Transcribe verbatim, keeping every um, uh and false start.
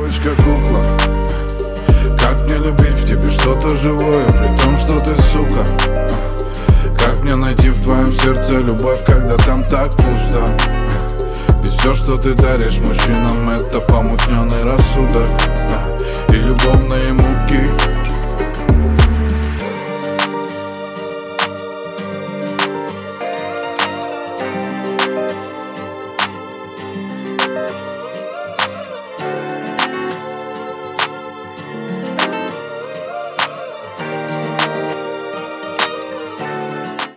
девочка-кукла. Как мне любить в тебе что-то живое, при том, что ты сука? Как мне найти в твоем сердце любовь, когда там так пусто? Ведь все, что ты даришь мужчинам, это помутненный рассудок и любовные муки.